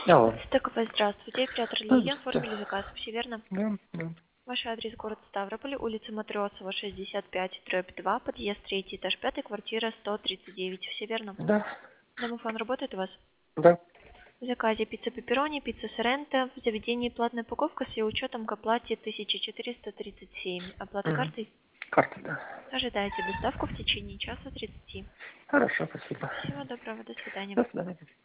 Алло. Стыковая, здравствуйте. Оператор Лилия, Здравствуйте. оформили заказ, все верно? Да, да. Ваш адрес город Ставрополь, улица Матросова, 65/2, подъезд 3, этаж 5, квартира 139, все верно? Да, Домофон работает у вас? да. В заказе пицца пепперони, пицца соренто, в заведении платная упаковка с ее учетом к оплате 1437. Оплата Мгм. картой? Карта, да. Ожидайте доставку в течение часа 30. Хорошо, спасибо. Всего доброго, до свидания. До свидания.